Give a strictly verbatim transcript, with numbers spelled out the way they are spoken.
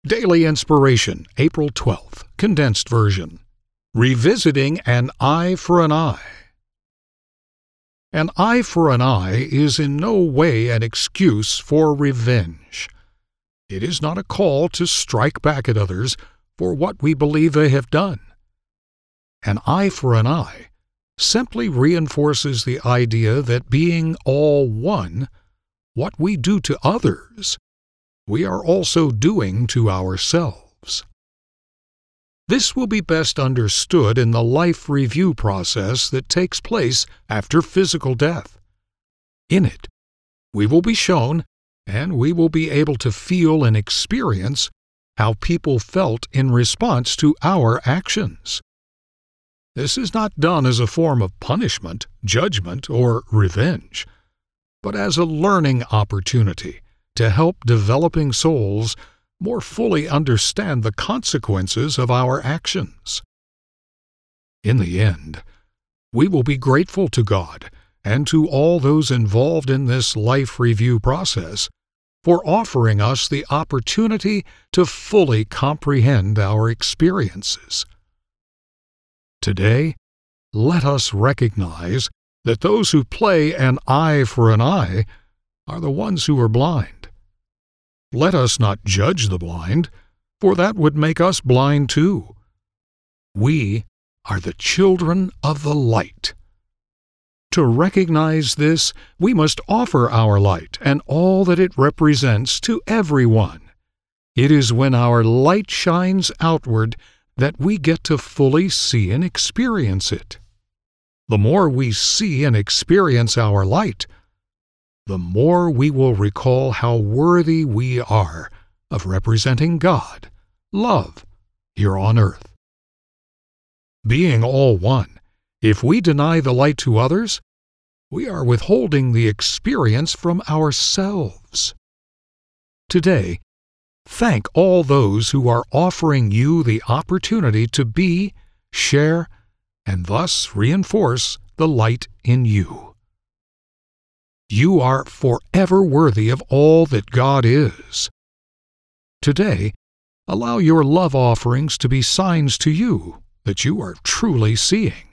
Daily Inspiration, April twelfth, Condensed Version. Revisiting an Eye for an Eye. An eye for an eye is in no way an excuse for revenge. It is not a call to strike back at others for what we believe they have done. An eye for an eye simply reinforces the idea that being all one, what we do to others, we are also doing to ourselves. This will be best understood in the life review process that takes place after physical death. In it, we will be shown, and we will be able to feel and experience how people felt in response to our actions. This is not done as a form of punishment, judgment, or revenge, but as a learning opportunity to help developing souls more fully understand the consequences of our actions. In the end, we will be grateful to God and to all those involved in this life review process for offering us the opportunity to fully comprehend our experiences. Today, let us recognize that those who play an eye for an eye are the ones who are blind. Let us not judge the blind, for that would make us blind too. We are the children of the light. To recognize this, we must offer our light and all that it represents to everyone. It is when our light shines outward that we get to fully see and experience it. The more we see and experience our light, the more we will recall how worthy we are of representing God, love, here on earth. Being all one, if we deny the light to others, we are withholding the experience from ourselves. Today, thank all those who are offering you the opportunity to be, share, and thus reinforce the light in you. You are forever worthy of all that God is. Today, allow your love offerings to be signs to you that you are truly seeing.